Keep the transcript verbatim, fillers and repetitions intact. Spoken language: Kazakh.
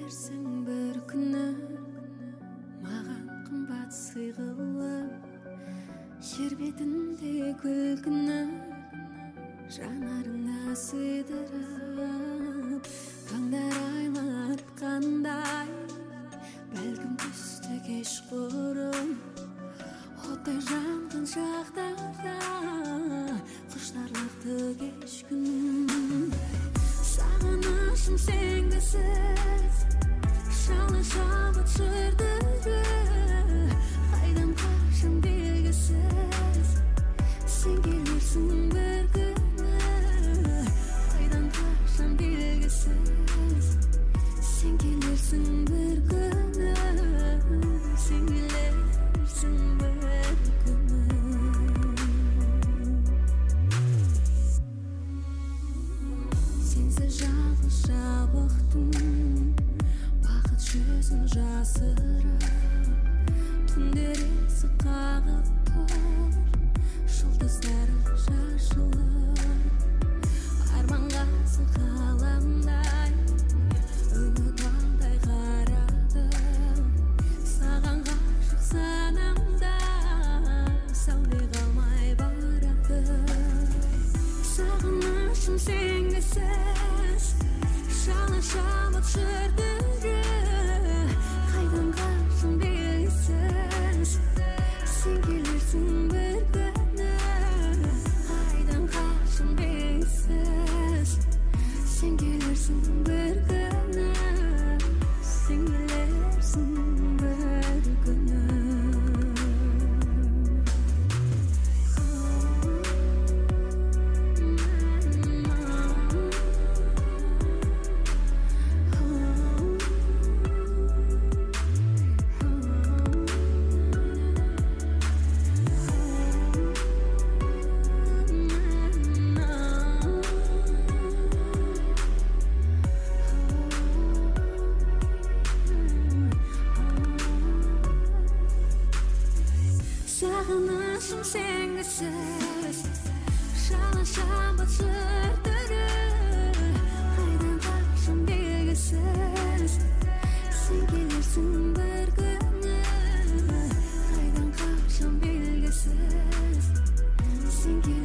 келерсің бір күні маған қымбат сый қылып, жер бетінде күлкіні жанарыңа сыйдырып, таңдар айлатқандай бәлкім түсті кешқұрым, оттай жанған шақтарда құштарлықты кеш күнім. Сағынышым сенгісіз шала шабыт шырдыры, қайдан қашан белгісіз сен келерсің бір күні, қайдан қашан белгісіз сен келерсің бір күні, сен келерсің бір күні. Сенсіз жалғыз жабықтым, бақыт жүзін жасырып, түндер есік қағып тұр, жұлдыздары шашылып, арманға сықаламдай үміт алдай қарадым, саған ғашық санамда сәуле қалмай барады. Сағынышым сенгісіз шала шабыт шырдыры, қайдан қашан белгісіз сен келерсің бір күні, қайдан қашан белгісіз сен келерсің бір күні, сен келерсің бір күні. Сағынышым сенгісіз шала шабыт шырдыры, қайдан қашан белгісіз сен келерсің бір күні, қайдан қашан белгісіз сен келерсің.